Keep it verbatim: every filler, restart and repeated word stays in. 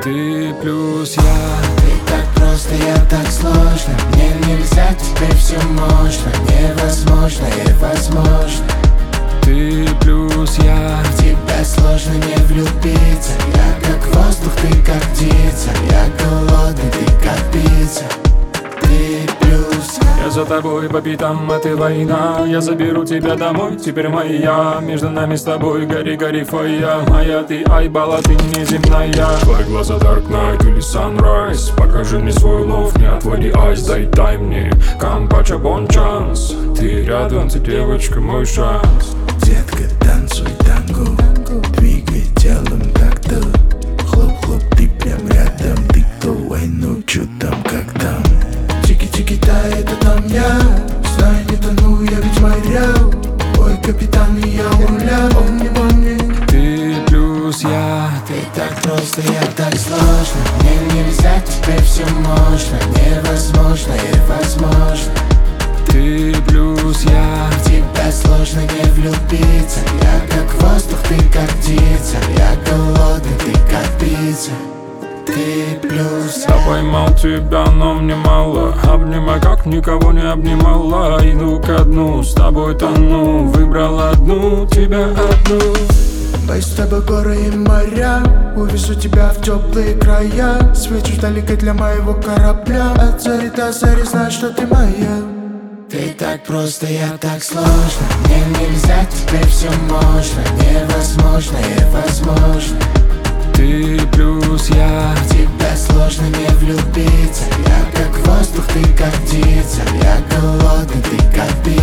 Ты плюс я. Ты так просто, я так сложно. Мне нельзя, теперь все можно. Невозможно и возможно. Ты плюс я. В тебя сложно не влюбиться. Я как воздух, ты как птица. Я голодный, ты как пицца. Ты плюс я. Я за тобой по пятам, а ты война. Я заберу тебя домой, теперь моя. Между нами с тобой гори, гори фоя. Моя ты айбала, ты неземная. Твои глаза Dark Knight или Sunrise. Покажи мне свой лов, не отводи айс. Дай дай мне кампача бон шанс. Ты рядом, ты девочка, мой шанс. Детка, танцуй танго, двигай телом так-то. Хлоп-хлоп, ты прям рядом. Ты кто, ай, ну чё там, как там? Чики-чики-та, это там я. Знаю, не тону, я ведь морял. Ой, капитан, и я у руля. Помни, помни. Ты плюс я. Ты так просто, я так сложно. Мне нельзя, теперь все можно. Невозможно и возможно. Ты плюс я. В тебя сложно не влюбиться. Я как воздух, ты как птица. Я голодный, ты как пицца. Ты плюс Я поймал тебя, но мне мало. Обнимай, как никого не обнимала. Иду ко дну, с тобой тону. Выбрал одну, тебя одну. Боюсь с тобой горы и моря. Увезу тебя в теплые края. Свечу далеко для моего корабля. От зари до зари знаю, что ты моя. Ты так просто, я так сложно. Мне нельзя, теперь все можно. Невозможно и возможно. Ты плюс я. В тебя сложно не влюбиться. Я как воздух, ты как птица. Я голодный, ты как пицца.